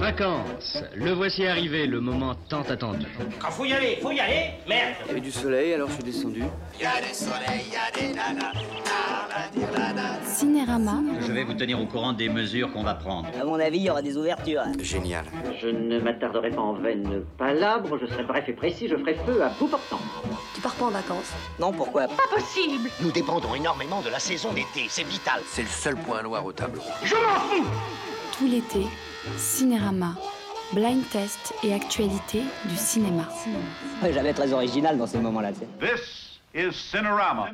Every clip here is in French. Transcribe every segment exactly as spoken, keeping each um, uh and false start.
Vacances, le voici arrivé, le moment tant attendu. Quand faut y aller, faut y aller, merde. Il y avait du soleil, alors je suis descendu. Il y a des soleils, il y a des nanas, nana. Cinérama. Je vais vous tenir au courant des mesures qu'on va prendre. À mon avis, il y aura des ouvertures. Génial. Je ne m'attarderai pas en vaines palabres, je serai bref et précis, je ferai feu à bout portant. Tu pars pas en vacances? Non, pourquoi? Pas possible. Nous dépendons énormément de la saison d'été, c'est vital. C'est le seul point noir au tableau. Je m'en fous. Tout l'été, Cinérama. Blind test et actualité du cinéma. Ouais, j'avais très original dans ces moments-là. This is Cinerama.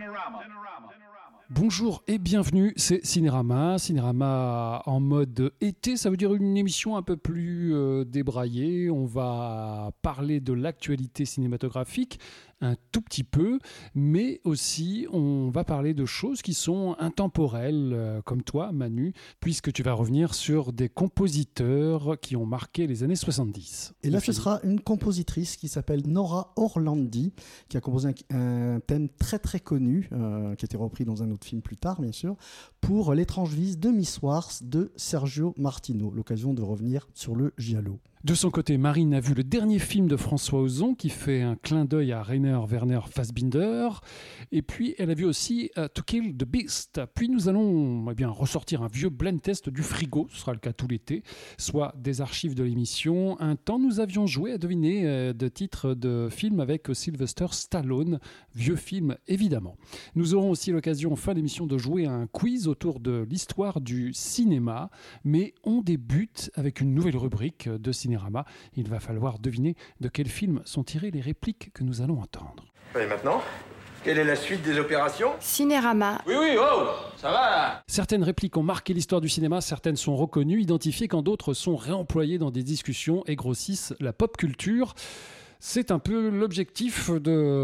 Bonjour et bienvenue, c'est Cinérama. Cinérama en mode été, ça veut dire une émission un peu plus euh, débraillée. On va parler de l'actualité cinématographique un tout petit peu, mais aussi on va parler de choses qui sont intemporelles, euh, comme toi Manu, puisque tu vas revenir sur des compositeurs qui ont marqué les années soixante-dix. Et là ce sera une compositrice qui s'appelle Nora Orlandi, qui a composé un, un thème très très connu, euh, qui a été repris dans un autre film plus tard bien sûr, pour L'étrange vie de Miss Wars de Sergio Martino, l'occasion de revenir sur le giallo. De son côté, Marine a vu le dernier film de François Ozon qui fait un clin d'œil à Rainer Werner Fassbinder. Et puis, elle a vu aussi uh, To Kill the Beast. Puis nous allons eh bien, ressortir un vieux blind test du frigo, ce sera le cas tout l'été, soit des archives de l'émission. Un temps, nous avions joué à deviner euh, de titres de films avec Sylvester Stallone, vieux film évidemment. Nous aurons aussi l'occasion en fin d'émission de jouer à un quiz autour de l'histoire du cinéma, mais on débute avec une nouvelle rubrique de cinéma. Il va falloir deviner de quel film sont tirées les répliques que nous allons entendre. Et maintenant, quelle est la suite des opérations ? Cinérama. Oui, oui, oh, ça va là. Certaines répliques ont marqué l'histoire du cinéma, certaines sont reconnues, identifiées, quand d'autres sont réemployées dans des discussions et grossissent la pop culture. C'est un peu l'objectif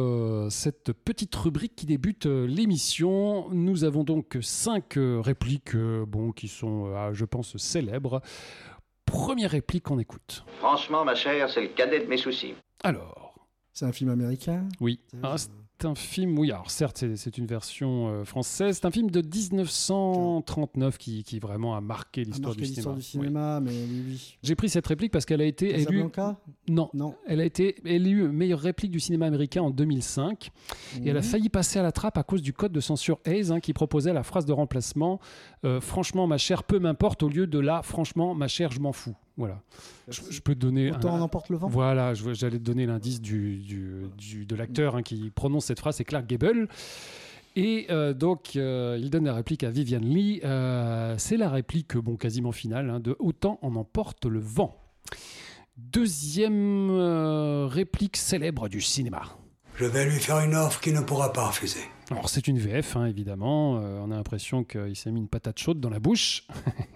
de cette petite rubrique qui débute l'émission. Nous avons donc cinq répliques bon, qui sont, je pense, célèbres. Première réplique qu'on écoute. Franchement, ma chère, c'est le cadet de mes soucis. Alors. C'est un film américain ? Oui. Ah, c'est un film, oui, alors certes, c'est, c'est une version euh, française. C'est un film de dix-neuf cent trente-neuf qui, qui vraiment a marqué l'histoire, a marqué du, l'histoire cinéma. du cinéma. Oui. Mais oui, oui. J'ai pris cette réplique parce qu'elle a été élue. Non, non. Elle a été élue meilleure réplique du cinéma américain en deux mille cinq. Mmh. Et elle a failli passer à la trappe à cause du code de censure Hayes hein, qui proposait la phrase de remplacement euh, franchement, ma chère, peu m'importe, au lieu de la franchement, ma chère, je m'en fous. Voilà. Je, je peux te donner. Autant un, en emporte le vent. Voilà, je, j'allais te donner l'indice du, du, du, de l'acteur hein, qui prononce cette phrase, c'est Clark Gable. Et euh, donc, euh, il donne la réplique à Vivian Lee. Euh, c'est la réplique, bon, quasiment finale, hein, de Autant en emporte le vent. Deuxième euh, réplique célèbre du cinéma. Je vais lui faire une offre qu'il ne pourra pas refuser. Alors, c'est une V F, hein, évidemment. Euh, on a l'impression qu'il s'est mis une patate chaude dans la bouche.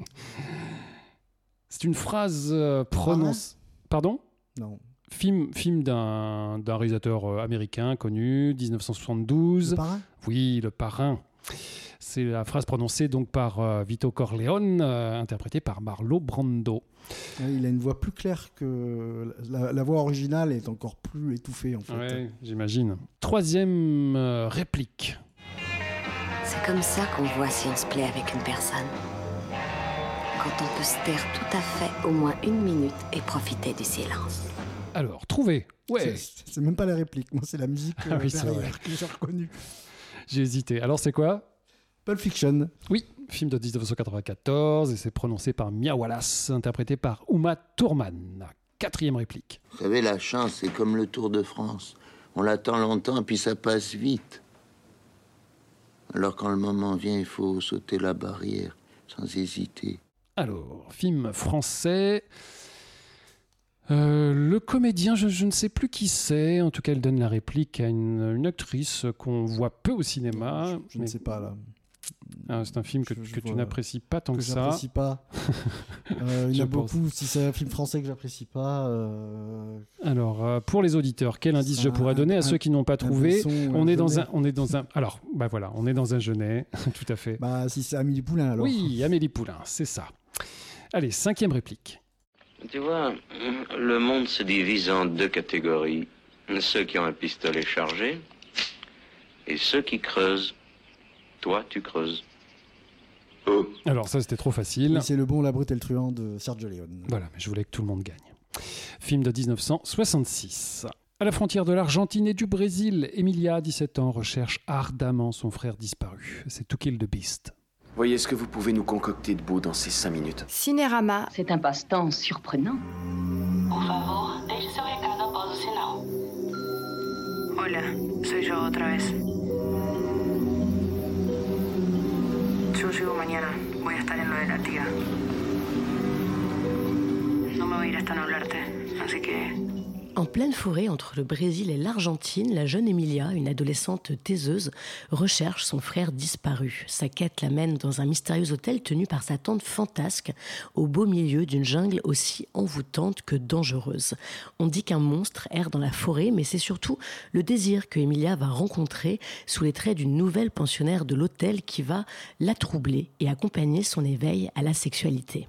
C'est une phrase euh, prononcée. Pardon ? Non. Film, film d'un, d'un réalisateur euh, américain connu, dix-neuf cent soixante-douze. Le Parrain ? Oui, Le Parrain. C'est la phrase prononcée donc par euh, Vito Corleone, euh, interprétée par Marlon Brando. Il a une voix plus claire que la, la voix originale est encore plus étouffée en fait. Oui, j'imagine. Troisième euh, réplique. C'est comme ça qu'on voit si on se plaît avec une personne. Quand on peut se taire tout à fait au moins une minute et profiter du silence. Alors, trouvez. Ouais. C'est, c'est même pas la réplique, moi c'est la musique euh, ah oui, derrière que j'ai reconnue. J'ai hésité. Alors c'est quoi ? Pulp Fiction. Oui, film de dix-neuf cent quatre-vingt-quatorze et c'est prononcé par Mia Wallace, interprété par Uma Thurman. Quatrième réplique. Vous savez, la chance, c'est comme le Tour de France. On l'attend longtemps et puis ça passe vite. Alors quand le moment vient, il faut sauter la barrière sans hésiter. Alors, film français. Euh, le comédien, je, je ne sais plus qui c'est. En tout cas, elle donne la réplique à une, une actrice qu'on voit peu au cinéma. Je, je mais... ne sais pas là. Ah, c'est un film que, je, je que tu n'apprécies pas tant que, que ça. Que j'apprécie pas. euh, il y a pense. beaucoup. Si c'est un film français que j'apprécie pas. Euh... Alors, euh, pour les auditeurs, quel indice c'est je pourrais un, donner à un, ceux qui n'ont pas trouvé ? On est dans un, on est dans un. Alors, bah voilà, on est dans un Genet, tout à fait. Bah si c'est Amélie Poulain alors. Oui, Amélie Poulain, c'est ça. Allez, cinquième réplique. Tu vois, le monde se divise en deux catégories. Ceux qui ont un pistolet chargé et ceux qui creusent. Toi, tu creuses. Alors ça, c'était trop facile. Oui, c'est Le Bon, la Brute et le Truand de Sergio Leone. Voilà, mais je voulais que tout le monde gagne. Film de dix-neuf cent soixante-six. À la frontière de l'Argentine et du Brésil, Emilia, dix-sept ans, recherche ardemment son frère disparu. C'est To Kill the Beast. Voyez ce que vous pouvez nous concocter de beau dans ces cinq minutes. Cinérama. C'est un passe-temps surprenant. Por favor, deje seu recado após o sinal. Hola, soy yo otra vez. Yo llego mañana. Voy a estar en lo de la tía. No me voy a ir hasta no hablarte, así que... En pleine forêt entre le Brésil et l'Argentine, la jeune Emilia, une adolescente taiseuse, recherche son frère disparu. Sa quête l'amène dans un mystérieux hôtel tenu par sa tante fantasque, au beau milieu d'une jungle aussi envoûtante que dangereuse. On dit qu'un monstre erre dans la forêt, mais c'est surtout le désir que Emilia va rencontrer sous les traits d'une nouvelle pensionnaire de l'hôtel qui va la troubler et accompagner son éveil à la sexualité.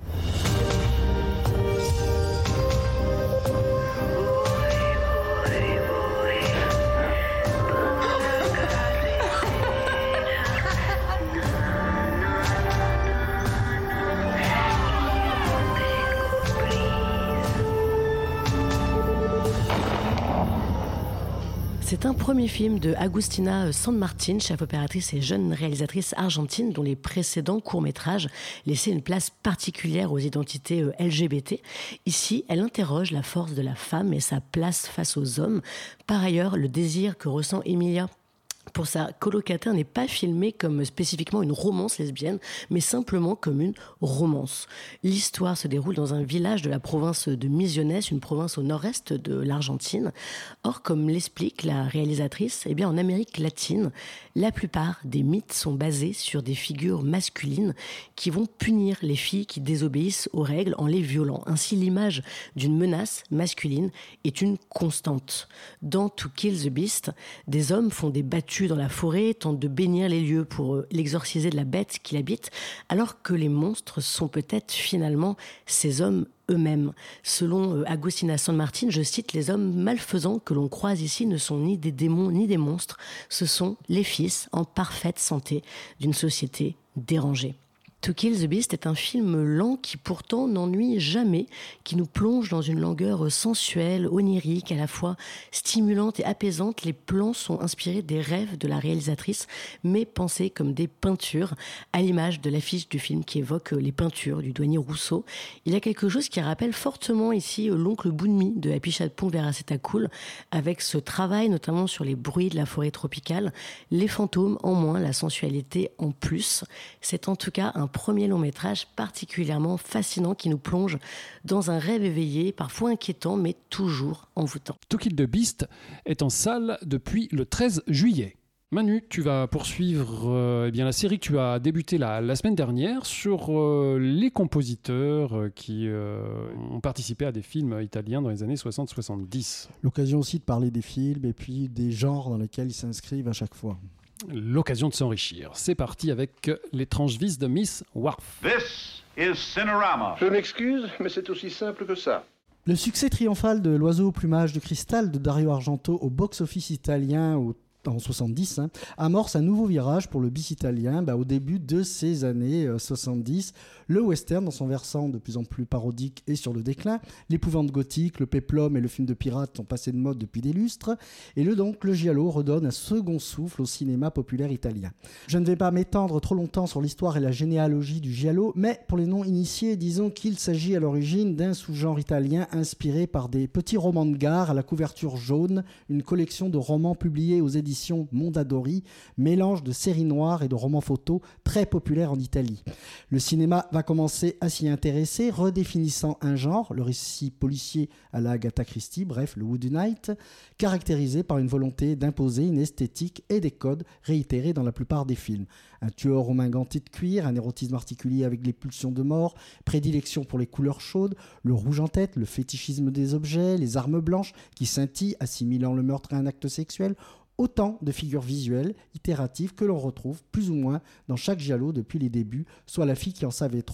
C'est un premier film de Agustina San Martín, chef opératrice et jeune réalisatrice argentine dont les précédents courts-métrages laissaient une place particulière aux identités L G B T. Ici, elle interroge la force de la femme et sa place face aux hommes. Par ailleurs, le désir que ressent Emilia pour sa colocataire n'est pas filmé comme spécifiquement une romance lesbienne, mais simplement comme une romance. L'histoire se déroule dans un village de la province de Misiones, une province au nord-est de l'Argentine. Or, comme l'explique la réalisatrice, eh bien, en Amérique latine, la plupart des mythes sont basés sur des figures masculines qui vont punir les filles qui désobéissent aux règles en les violant. Ainsi, l'image d'une menace masculine est une constante. Dans To Kill the Beast, des hommes font des battues dans la forêt, tentent de bénir les lieux pour l'exorciser de la bête qui l'habite, alors que les monstres sont peut-être finalement ces hommes eux-mêmes. Selon Agustina San Martín, je cite, « Les hommes malfaisants que l'on croise ici ne sont ni des démons ni des monstres, ce sont les fils en parfaite santé d'une société dérangée ». To Kill the Beast est un film lent qui pourtant n'ennuie jamais, qui nous plonge dans une langueur sensuelle, onirique, à la fois stimulante et apaisante. Les plans sont inspirés des rêves de la réalisatrice, mais pensés comme des peintures, à l'image de l'affiche du film qui évoque les peintures du douanier Rousseau. Il y a quelque chose qui rappelle fortement ici l'oncle Bounmi de Happy Chatpong Veracetacool, avec ce travail notamment sur les bruits de la forêt tropicale, les fantômes en moins, la sensualité en plus. C'est en tout cas un premier long métrage particulièrement fascinant qui nous plonge dans un rêve éveillé, parfois inquiétant, mais toujours envoûtant. To Kill the Beast est en salle depuis le treize juillet. Manu, tu vas poursuivre euh, eh bien, la série que tu as débutée la, la semaine dernière sur euh, les compositeurs euh, qui euh, ont participé à des films italiens dans les années soixante soixante-dix. L'occasion aussi de parler des films et puis des genres dans lesquels ils s'inscrivent à chaque fois. L'occasion de s'enrichir. C'est parti avec L'étrange vice de Miss Worf. This is Cinerama. Je m'excuse, mais c'est aussi simple que ça. Le succès triomphal de L'oiseau au plumage de cristal de Dario Argento au box-office italien au en soixante-dix, hein, amorce un nouveau virage pour le bis italien bah, au début de ces années euh, soixante-dix. Le western, dans son versant de plus en plus parodique, est sur le déclin. L'épouvante gothique, le péplum et le film de pirate sont passés de mode depuis des lustres. Et le donc, le giallo redonne un second souffle au cinéma populaire italien. Je ne vais pas m'étendre trop longtemps sur l'histoire et la généalogie du giallo, mais pour les non-initiés, disons qu'il s'agit à l'origine d'un sous-genre italien inspiré par des petits romans de gare à la couverture jaune, une collection de romans publiés aux éditions Mondadori, mélange de séries noires et de romans photos très populaires en Italie. Le cinéma va commencer à s'y intéresser, redéfinissant un genre, le récit policier à la Agatha Christie, bref, le Whodunit, caractérisé par une volonté d'imposer une esthétique et des codes réitérés dans la plupart des films. Un tueur aux mains gantées de cuir, un érotisme articulé avec les pulsions de mort, prédilection pour les couleurs chaudes, le rouge en tête, le fétichisme des objets, les armes blanches qui scintillent, assimilant le meurtre à un acte sexuel. Autant de figures visuelles, itératives, que l'on retrouve plus ou moins dans chaque giallo depuis les débuts, soit la fille qui en savait trop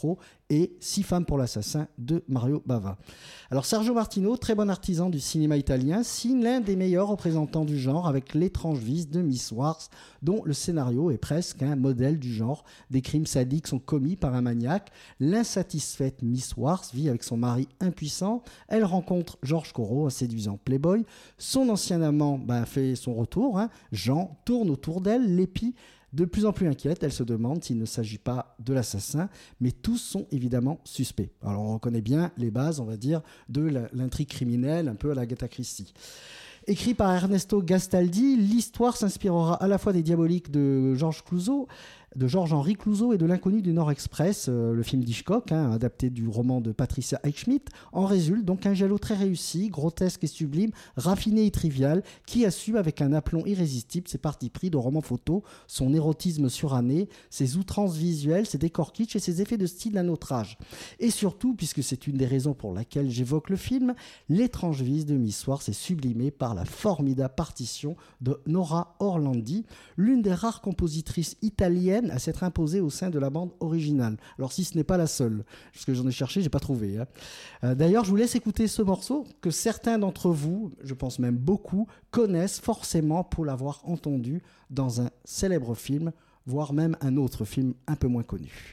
et Six femmes pour l'assassin de Mario Bava. Alors Sergio Martino, très bon artisan du cinéma italien, signe l'un des meilleurs représentants du genre avec L'étrange vice de Miss Wars, dont le scénario est presque un modèle du genre. Des crimes sadiques sont commis par un maniaque. L'insatisfaite Miss Wars vit avec son mari impuissant. Elle rencontre Georges Corot, un séduisant playboy. Son ancien amant ben, fait son retour. Hein. Jean tourne autour d'elle, l'épie. De plus en plus inquiète, elle se demande s'il ne s'agit pas de l'assassin, mais tous sont évidemment suspects. Alors on reconnaît bien les bases, on va dire, de l'intrigue criminelle, un peu à la Agatha Christie. Écrit par Ernesto Gastaldi, l'histoire s'inspirera à la fois des Diaboliques de Georges Clouzot, de Georges-Henri Clouzot et de L'Inconnu du Nord Express, euh, le film d'Hitchcock, hein, adapté du roman de Patricia Highsmith. En résulte donc un giallo très réussi, grotesque et sublime, raffiné et trivial, qui assume avec un aplomb irrésistible ses partis pris de roman photo, son érotisme suranné, ses outrances visuelles, ses décors kitsch et ses effets de style d'un autre âge. Et surtout, puisque c'est une des raisons pour laquelle j'évoque le film, L'étrange vice de Miss Wars est sublimé par la formidable partition de Nora Orlandi, l'une des rares compositrices italiennes à s'être imposée au sein de la bande originale. Alors si ce n'est pas la seule, parce que j'en ai cherché, j'ai pas trouvé. Hein. Euh, d'ailleurs, je vous laisse écouter ce morceau que certains d'entre vous, je pense même beaucoup, connaissent forcément pour l'avoir entendu dans un célèbre film, voire même un autre film un peu moins connu.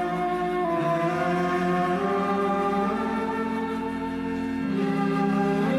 Thank you.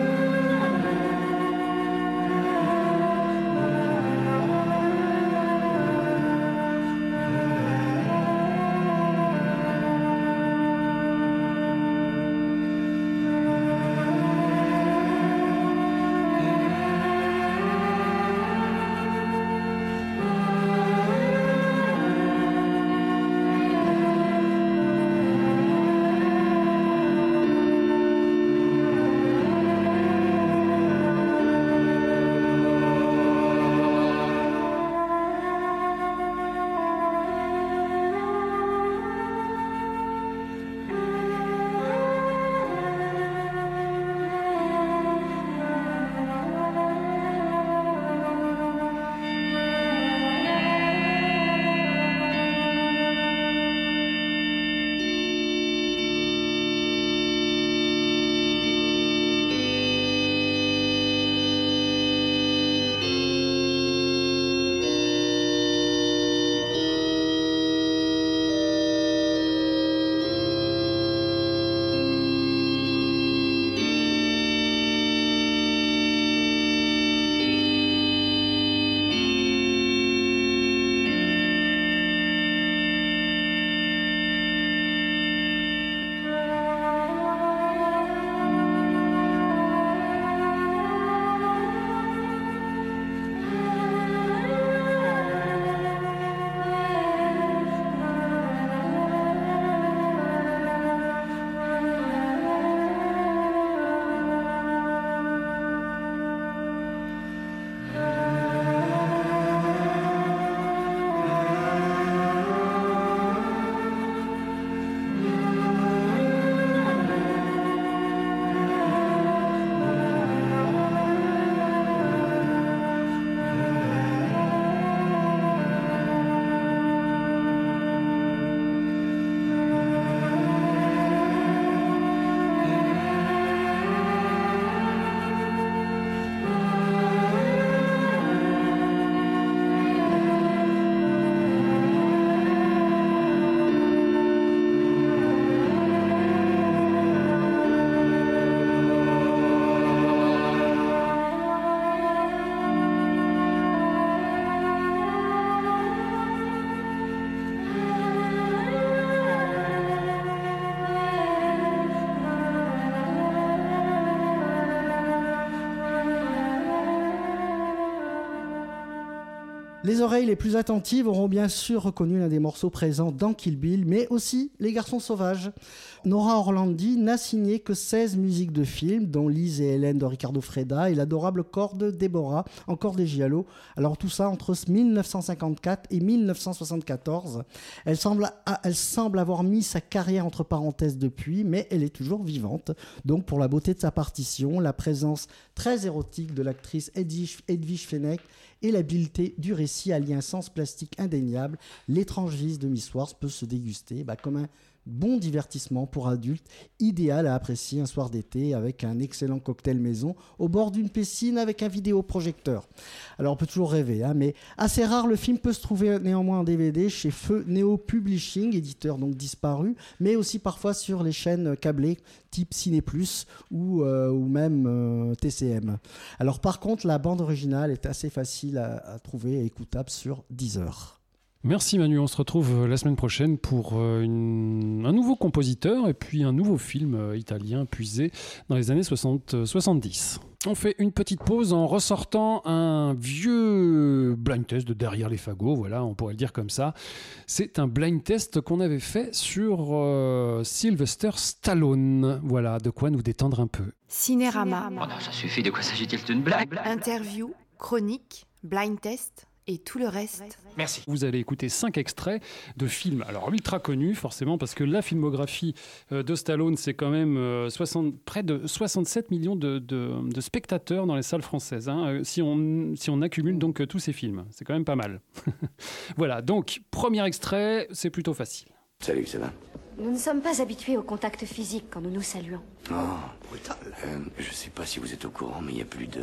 Les oreilles les plus attentives auront bien sûr reconnu l'un des morceaux présents dans Kill Bill, mais aussi Les Garçons Sauvages. Nora Orlandi n'a signé que seize musiques de films, dont Lise et Hélène de Ricardo Freda et l'adorable Corde de Déborah, encore des Giallo. Alors tout ça entre dix-neuf cent cinquante-quatre et dix-neuf cent soixante-quatorze. Elle semble, elle semble avoir mis sa carrière entre parenthèses depuis, mais elle est toujours vivante. Donc pour la beauté de sa partition, la présence très érotique de l'actrice Edwige, Edwige Fenech et l'habileté du récit allie un sens plastique indéniable, l'étrange vice de Miss Wars peut se déguster bah, comme un bon divertissement pour adultes, idéal à apprécier un soir d'été avec un excellent cocktail maison au bord d'une piscine avec un vidéoprojecteur. Alors on peut toujours rêver, hein, mais assez rare, le film peut se trouver néanmoins en D V D chez Feu Neo Publishing, éditeur donc disparu, mais aussi parfois sur les chaînes câblées type Ciné Plus ou, euh, ou même euh, T C M. Alors par contre, la bande originale est assez facile à, à trouver et écoutable sur Deezer. Merci Manu, on se retrouve la semaine prochaine pour une, un nouveau compositeur et puis un nouveau film italien puisé dans les années soixante soixante-dix. On fait une petite pause en ressortant un vieux blind test de Derrière les fagots, voilà, on pourrait le dire comme ça. C'est un blind test qu'on avait fait sur euh, Sylvester Stallone. Voilà, de quoi nous détendre un peu. Cinérama. Oh non, ça suffit, de quoi s'agit-il? C'est une blague? Interview, chronique, blind test et tout le reste. Merci. Vous allez écouter cinq extraits de films, alors ultra connus forcément, parce que la filmographie de Stallone, c'est quand même soixante, près de soixante-sept millions de, de, de spectateurs dans les salles françaises, hein, si, on, si on accumule donc tous ces films. C'est quand même pas mal. Voilà, donc premier extrait, c'est plutôt facile. Salut, ça va? Nous ne sommes pas habitués au contact physique quand nous nous saluons. Oh, brutal. Euh, je sais pas si vous êtes au courant, mais il n'y a plus de...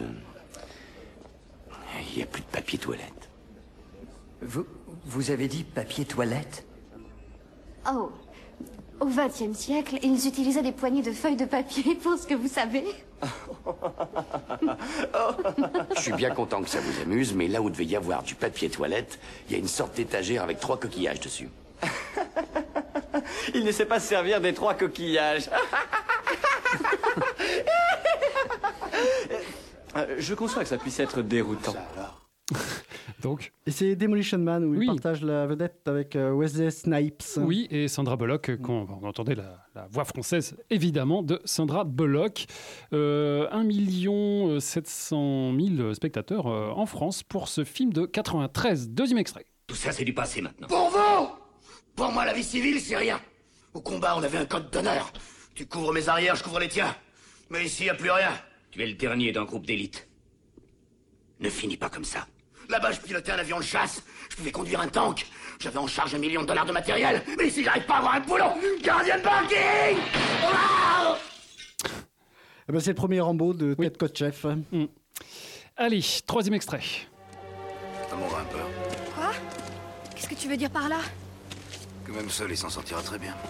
Il n'y a plus de papier toilette. Vous, vous avez dit papier toilette? Oh, au vingtième siècle, ils utilisaient des poignées de feuilles de papier pour ce que vous savez. Je suis bien content que ça vous amuse, mais là où devait y avoir du papier toilette, il y a une sorte d'étagère avec trois coquillages dessus. Il ne sait pas se servir des trois coquillages. Je conçois que ça puisse être déroutant. Donc. Et c'est Demolition Man où oui. il partage la vedette avec Wesley Snipes. Oui, et Sandra Bullock, qu'on, on entendait la, la voix française évidemment de Sandra Bullock. Euh, un million sept cent mille spectateurs euh, en France pour ce film de quatre-vingt-treize. Deuxième extrait. Tout ça, c'est du passé maintenant. Pour vous! Pour moi, la vie civile, c'est rien. Au combat, on avait un code d'honneur. Tu couvres mes arrières, je couvre les tiens. Mais ici, y a plus rien. Tu es le dernier d'un groupe d'élite. Ne finis pas comme ça. Là-bas, je pilotais un avion de chasse. Je pouvais conduire un tank. J'avais en charge un million de dollars de matériel. Mais ici, j'arrive pas à avoir un boulot. Gardien de parking! Wow! Eh ben, c'est le premier Rambo de oui. Ted Kotcheff. Mmh. Allez, troisième extrait. Un mon grimpeur. Quoi? Qu'est-ce que tu veux dire par là? Que même seul, il s'en sortira très bien.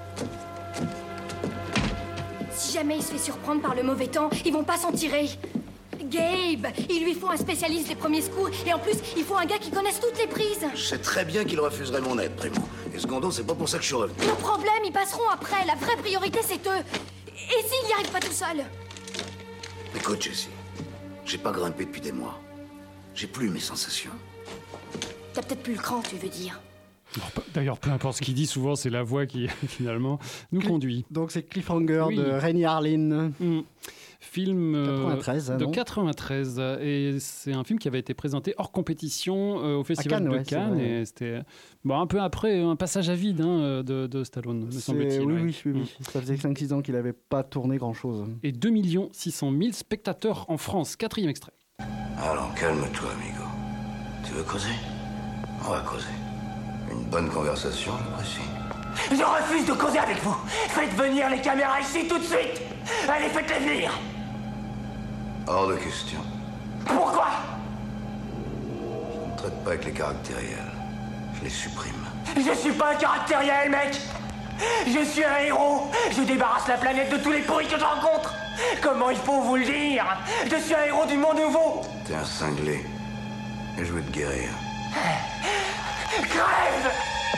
Si jamais il se fait surprendre par le mauvais temps, ils vont pas s'en tirer. Gabe, il lui faut un spécialiste des premiers secours et en plus, il faut un gars qui connaisse toutes les prises. Je sais très bien qu'il refuserait mon aide, Primo. Et secondo, c'est pas pour ça que je suis revenu. Nos problèmes, ils passeront après. La vraie priorité, c'est eux. Et s'ils n'y arrivent pas tout seuls? Écoute, Jessie, j'ai pas grimpé depuis des mois. J'ai plus mes sensations. T'as peut-être plus le cran, tu veux dire. D'ailleurs, peu importe ce qu'il dit, souvent c'est la voix qui finalement nous Cli- conduit. Donc c'est Cliffhanger oui. de Rennie Harlin. Mmh. Film euh, quatre-vingt-treize, hein, de non quatre-vingt-treize. Et c'est un film qui avait été présenté hors compétition euh, au Festival Cannes, de ouais, Cannes. Et c'était bon, un peu après un passage à vide hein, de, de Stallone, me semble-t-il. Oui, ouais. oui, oui, oui. Ça faisait cinq six ans qu'il n'avait pas tourné grand-chose. Et deux millions six cent mille spectateurs en France. Quatrième extrait. Alors, calme-toi, amigo. Tu veux causer? On va causer. Une bonne conversation, j'apprécie. Je refuse de causer avec vous. Faites venir les caméras ici tout de suite. Allez, faites-les venir. Hors de question. Pourquoi? Je ne traite pas avec les caractériels. Je les supprime. Je suis pas un caractériel, mec. Je suis un héros. Je débarrasse la planète de tous les pourris que je rencontre. Comment il faut vous le dire? Je suis un héros du monde nouveau. T'es un cinglé. Et je veux te guérir. Crève!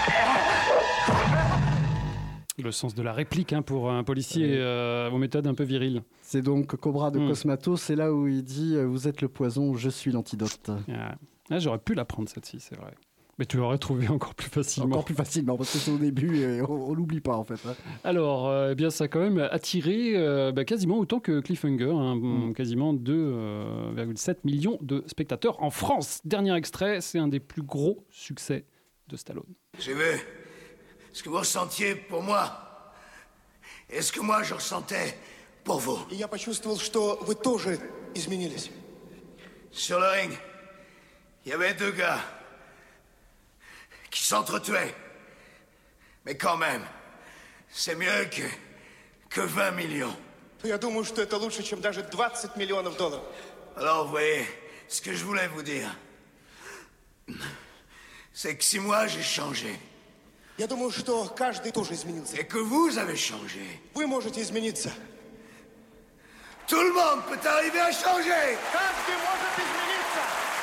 Le sens de la réplique hein, pour un policier euh, aux méthodes un peu viriles. C'est donc Cobra de mmh. Cosmatos, c'est là où il dit « Vous êtes le poison, je suis l'antidote ». Ah. Ah, j'aurais pu la prendre celle-ci, c'est vrai. Mais tu l'aurais trouvé encore plus facilement. Encore plus facilement, parce que c'est au début et on, on l'oublie pas en fait. Hein. Alors, euh, eh bien, ça a quand même attiré euh, bah, quasiment autant que Cliffhanger, hein, mm. quasiment deux virgule sept millions de spectateurs en France. Dernier extrait, c'est un des plus gros succès de Stallone. J'ai vu ce que vous ressentiez pour moi et ce que moi je ressentais pour vous. Я почувствовал, что вы тоже изменились. Sur le ring, il y avait deux gars qui s'entretuaient. Mais quand même, c'est mieux que, que vingt millions. Я думаю, что это лучше, чем даже двадцать миллионов долларов. Alors, vous voyez, ce que je voulais vous dire, c'est que si moi j'ai changé, Я думаю, что каждый тоже изменился. Et que vous avez changé. Вы можете измениться. Tout le monde peut arriver à changer. Каждый может измениться.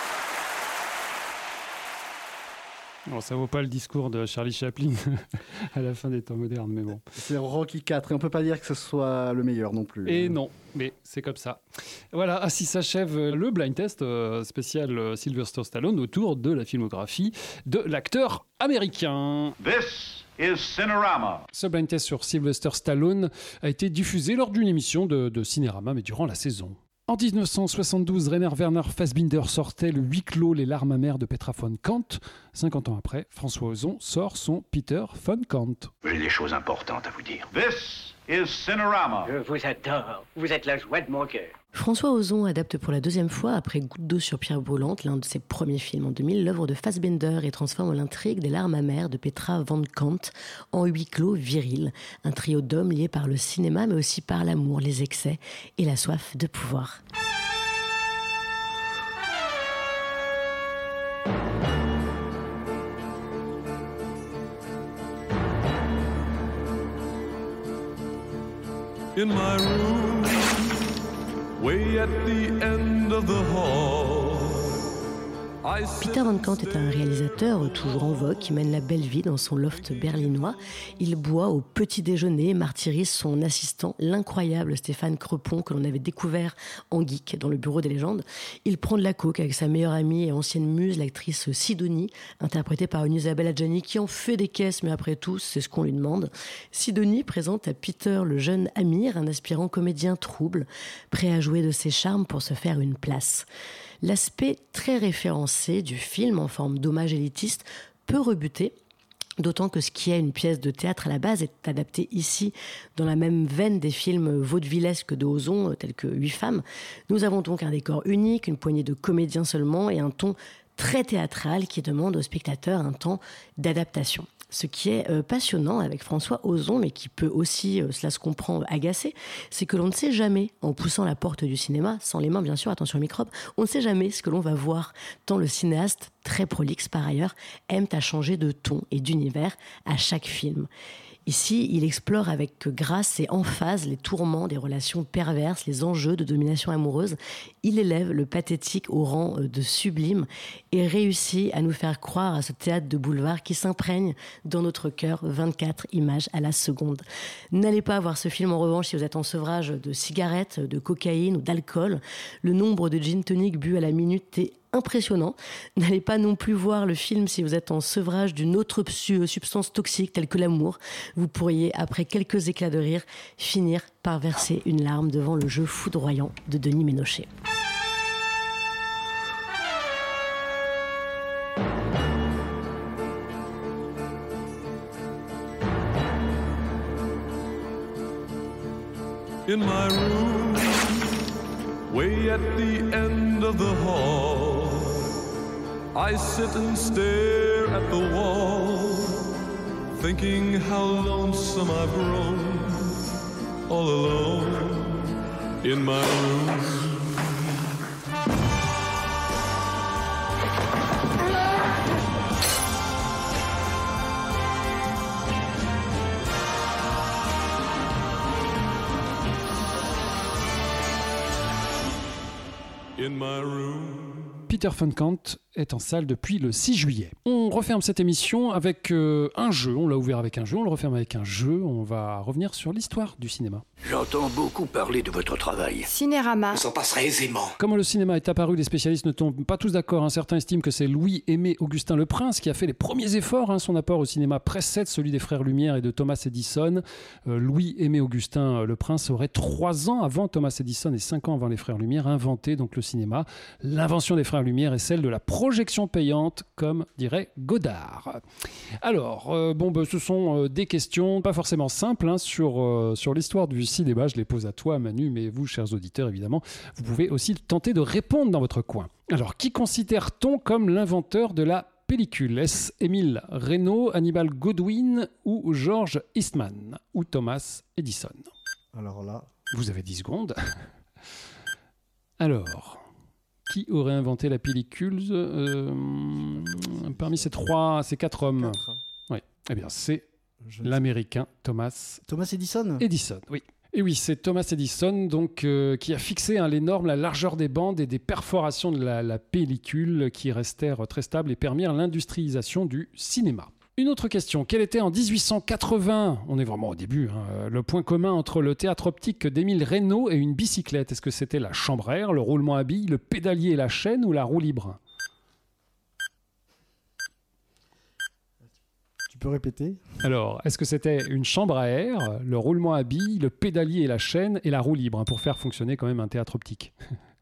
Bon, ça vaut pas le discours de Charlie Chaplin à la fin des temps modernes, mais bon. C'est Rocky quatre et on peut pas dire que ce soit le meilleur non plus. Et non, mais c'est comme ça. Voilà, ainsi s'achève le blind test spécial Sylvester Stallone autour de la filmographie de l'acteur américain. This is Cinerama. Ce blind test sur Sylvester Stallone a été diffusé lors d'une émission de, de Cinérama, mais durant la saison. En dix-neuf cent soixante-douze, Rainer Werner Fassbinder sortait le huis clos Les larmes amères de Petra von Kant. cinquante ans après, François Ozon sort son Peter von Kant. J'ai des choses importantes à vous dire. This is Cinerama. Je vous adore. Vous êtes la joie de mon cœur. François Ozon adapte pour la deuxième fois, après Goutte d'eau sur pierre brûlante, l'un de ses premiers films en deux mille, l'œuvre de Fassbinder et transforme l'intrigue des larmes amères de Petra von Kant en huis clos viril. Un trio d'hommes liés par le cinéma, mais aussi par l'amour, les excès et la soif de pouvoir. In my room, way at the end of the hall. Peter von Kant est un réalisateur toujours en vogue qui mène la belle vie dans son loft berlinois. Il boit au petit déjeuner et martyrise son assistant, l'incroyable Stéphane Crepon, que l'on avait découvert en Geek dans le bureau des légendes. Il prend de la coke avec sa meilleure amie et ancienne muse, l'actrice Sidonie, interprétée par une Isabelle Adjani qui en fait des caisses, mais après tout, c'est ce qu'on lui demande. Sidonie présente à Peter le jeune Amir, un aspirant comédien trouble, prêt à jouer de ses charmes pour se faire une place. L'aspect très référencé du film en forme d'hommage élitiste peut rebuter, d'autant que ce qui est une pièce de théâtre à la base est adapté ici dans la même veine des films vaudevillesques de Ozon, tels que Huit femmes. Nous avons donc un décor unique, une poignée de comédiens seulement et un ton très théâtral qui demande au spectateur un temps d'adaptation. Ce qui est euh, passionnant avec François Ozon, mais qui peut aussi, euh, cela se comprend, agacer, c'est que l'on ne sait jamais, en poussant la porte du cinéma, sans les mains bien sûr, attention aux microbes, on ne sait jamais ce que l'on va voir, tant le cinéaste, très prolixe par ailleurs, aime à changer de ton et d'univers à chaque film. Ici, il explore avec grâce et emphase les tourments des relations perverses, les enjeux de domination amoureuse. Il élève le pathétique au rang de sublime et réussit à nous faire croire à ce théâtre de boulevard qui s'imprègne dans notre cœur, vingt-quatre images à la seconde. N'allez pas voir ce film en revanche si vous êtes en sevrage de cigarettes, de cocaïne ou d'alcool. Le nombre de gin tonic bu à la minute est impressionnant. N'allez pas non plus voir le film si vous êtes en sevrage d'une autre substance toxique telle que l'amour. Vous pourriez, après quelques éclats de rire, finir par verser une larme devant le jeu foudroyant de Denis Ménochet. In my room, way at the end of the hall, I sit and stare at the wall, thinking how lonesome I've grown, all alone in my room. Peter von Kant est en salle depuis le six juillet. On referme cette émission avec euh, un jeu. On l'a ouvert avec un jeu, on le referme avec un jeu. On va revenir sur l'histoire du cinéma. J'entends beaucoup parler de votre travail. Cinérama. On s'en passerait aisément. Comment le cinéma est apparu, les spécialistes ne tombent pas tous d'accord. Hein. Certains estiment que c'est Louis-Aimé Augustin Le Prince qui a fait les premiers efforts. Hein. Son apport au cinéma précède celui des frères Lumière et de Thomas Edison. Euh, Louis-Aimé Augustin Le Prince aurait trois ans avant Thomas Edison et cinq ans avant les frères Lumière inventé donc le cinéma. L'invention des frères Lumière est celle de la projection payante, comme dirait Godard. Alors, euh, bon, bah, ce sont euh, des questions pas forcément simples hein, sur, euh, sur l'histoire du cinéma. Je les pose à toi, Manu, mais vous, chers auditeurs, évidemment, vous pouvez aussi tenter de répondre dans votre coin. Alors, qui considère-t-on comme l'inventeur de la pellicule? Est-ce Émile Reynaud, Hannibal Godwin ou George Eastman ou Thomas Edison? Alors là... Vous avez dix secondes. Alors... Qui aurait inventé la pellicule euh, parmi ces trois, ces quatre hommes? Quatre. Oui. Eh bien, c'est Je l'américain Thomas... Thomas Edison Edison, oui. Et oui, c'est Thomas Edison donc, euh, qui a fixé hein, les normes, la largeur des bandes et des perforations de la, la pellicule qui restèrent très stables et permirent l'industrialisation du cinéma. Une autre question, quel était en dix-huit cent quatre-vingts, on est vraiment au début, hein, le point commun entre le théâtre optique d'Émile Reynaud et une bicyclette? Est-ce que c'était la chambre à air, le roulement à billes, le pédalier et la chaîne ou la roue libre? Tu peux répéter? Alors, est-ce que c'était une chambre à air, le roulement à billes, le pédalier et la chaîne et la roue libre hein, pour faire fonctionner quand même un théâtre optique?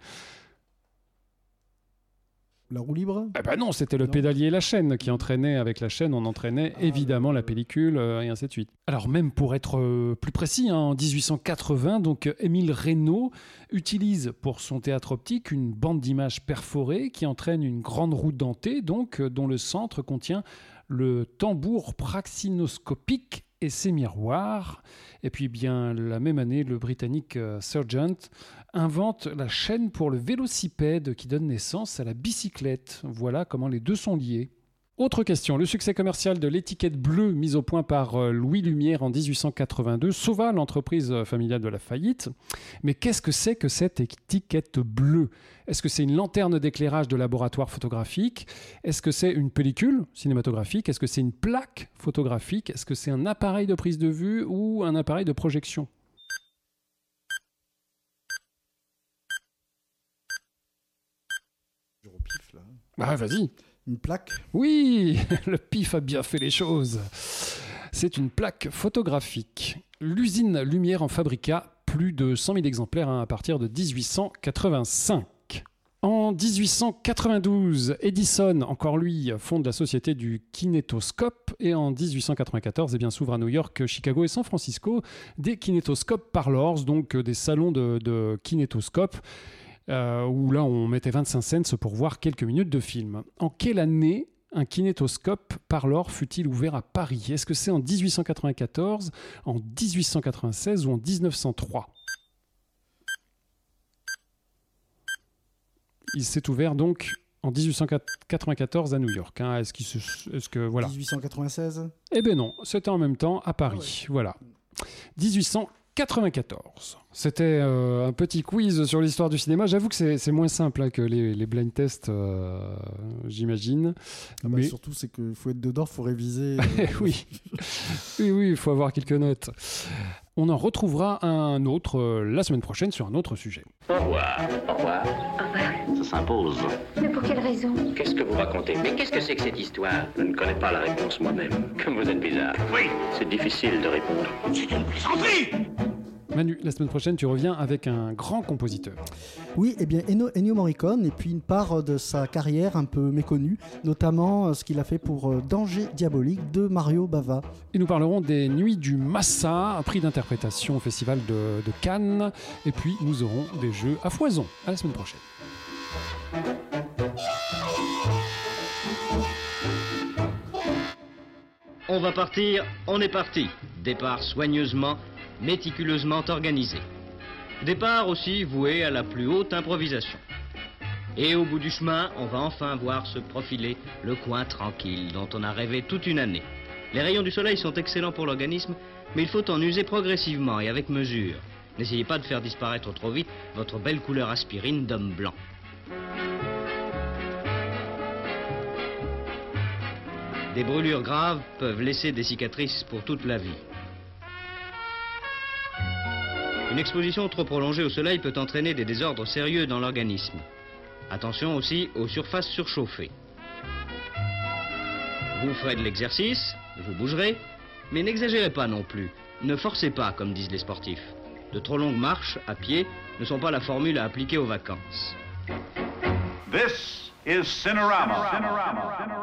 La roue libre? Eh ben non, c'était le non. pédalier et la chaîne qui entraînaient, avec la chaîne, on entraînait ah, évidemment la pellicule euh, et ainsi de suite. Alors même pour être euh, plus précis, hein, en dix-huit cent quatre-vingts, donc Émile Reynaud utilise pour son théâtre optique une bande d'images perforée qui entraîne une grande roue dentée, donc euh, dont le centre contient le tambour praxinoscopique et ses miroirs. Et puis bien la même année, le Britannique euh, Sargent invente la chaîne pour le vélocipède qui donne naissance à la bicyclette. Voilà comment les deux sont liés. Autre question, le succès commercial de l'étiquette bleue mise au point par euh, Louis Lumière en dix-huit cent quatre-vingt-deux sauva l'entreprise familiale de la faillite. Mais qu'est-ce que c'est que cette étiquette bleue? Est-ce que c'est une lanterne d'éclairage de laboratoire photographique? Est-ce que c'est une pellicule cinématographique? Est-ce que c'est une plaque photographique? Est-ce que c'est un appareil de prise de vue ou un appareil de projection? Je repiffe là. Bah vas-y. Une plaque? Oui, le pif a bien fait les choses. C'est une plaque photographique. L'usine Lumière en fabriqua plus de cent mille exemplaires hein, à partir de dix-huit cent quatre-vingt-cinq. En dix-huit cent quatre-vingt-douze, Edison, encore lui, fonde la société du kinétoscope et en dix-huit cent quatre-vingt-quatorze, eh bien, s'ouvrent à New York, Chicago et San Francisco des kinétoscopes parlors, donc des salons de, de kinétoscopes. Euh, où là on mettait vingt-cinq cents pour voir quelques minutes de film. En quelle année un kinétoscope parlor fut-il ouvert à Paris? Est-ce que c'est en dix-huit cent quatre-vingt-quatorze, en dix-huit cent quatre-vingt-seize ou en dix-neuf cent trois? Il s'est ouvert donc en dix-huit cent quatre-vingt-quatorze à New York. Hein. Est-ce qu'il se, est-ce que voilà? dix-huit cent quatre-vingt-seize? Eh ben non, c'était en même temps à Paris. Ah ouais. Voilà. dix-huit cent quatre-vingt-quatorze. C'était euh, un petit quiz sur l'histoire du cinéma. J'avoue que c'est, c'est moins simple hein, que les, les blind tests, euh, j'imagine. Ah bah Mais... Surtout, c'est qu'il faut être dedans, il faut réviser. Euh... oui, oui, oui, il faut avoir quelques notes. On en retrouvera un autre euh, la semaine prochaine sur un autre sujet. Au revoir. Au revoir. Au revoir. Ça s'impose. Mais pour quelle raison? Qu'est-ce que vous racontez? Mais qu'est-ce que c'est que cette histoire? Je ne connais pas la réponse moi-même. Comme vous êtes bizarre. Oui, c'est difficile de répondre. C'est une plaisanterie! Manu, la semaine prochaine, tu reviens avec un grand compositeur. Oui, eh bien Ennio, Ennio Morricone, et puis une part de sa carrière un peu méconnue, notamment ce qu'il a fait pour Danger diabolique de Mario Bava. Et nous parlerons des Nuits du Massa, un prix d'interprétation au Festival de, de Cannes, et puis nous aurons des jeux à foison. À la semaine prochaine. On va partir, on est parti. Départ soigneusement, méticuleusement organisé. Départ aussi voué à la plus haute improvisation. Et au bout du chemin, on va enfin voir se profiler le coin tranquille dont on a rêvé toute une année. Les rayons du soleil sont excellents pour l'organisme, mais il faut en user progressivement et avec mesure. N'essayez pas de faire disparaître trop vite votre belle couleur aspirine d'homme blanc. Des brûlures graves peuvent laisser des cicatrices pour toute la vie. Une exposition trop prolongée au soleil peut entraîner des désordres sérieux dans l'organisme. Attention aussi aux surfaces surchauffées. Vous ferez de l'exercice, vous bougerez, mais n'exagérez pas non plus. Ne forcez pas, comme disent les sportifs. De trop longues marches à pied ne sont pas la formule à appliquer aux vacances. This is Cinerama. Cinerama.